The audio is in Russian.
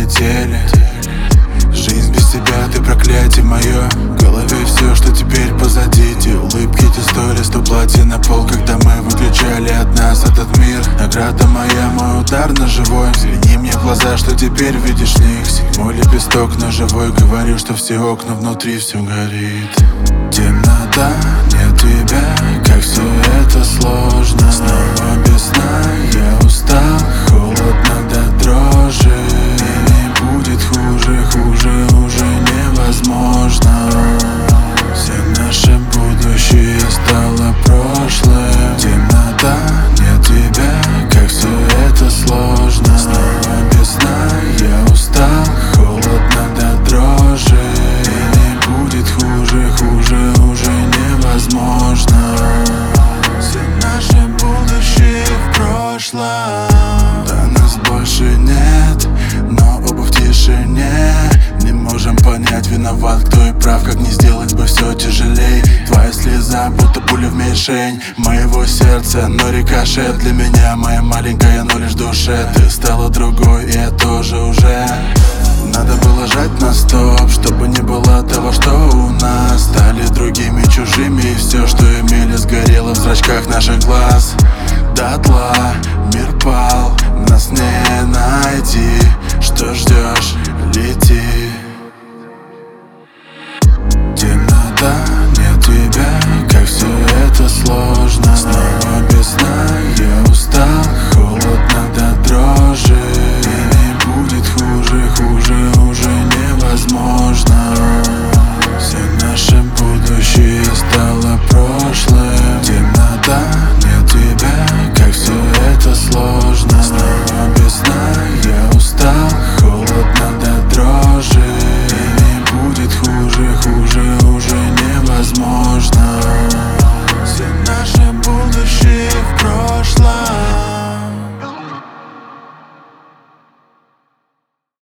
улетели. Жизнь без тебя, ты проклятие мое. В голове все, что теперь позади. Те улыбки, те сторис, то платье на пол, когда мы выключали от нас этот мир. Награда моя, мой удар ножевой. Взгляни мне в глаза, что теперь видишь в них. Седьмой лепесток ножевой. Говорю, что все окна внутри, все горит. Темнота, нет тебя, как все это сложно. Снова без сна, я устал, холодно до дрожи. И не будет хуже, хуже уже невозможно. Все наше будущее стало прошлым. Темнота, нет тебя, как все это сложно. Снова без сна, я устал, холодно до дрожи. И не будет хуже, хуже уже невозможно. Все наше будущее в прошлом. Да нас больше нет, но оба в тишине. Не можем понять, виноват кто и прав. Как не сделать бы все тяжелей. Твоя слеза, будто пуля в мишень моего сердца, но рикошет для меня. Моя маленькая, но лишь в душе. Ты стала другой, и я тоже уже. Надо было жать на стоп, чтобы не было того, что у нас. Стали другими, чужими, и все, что имели, сгорело в зрачках наших глаз. Дотла мир пал, нас не найти. Что ждет?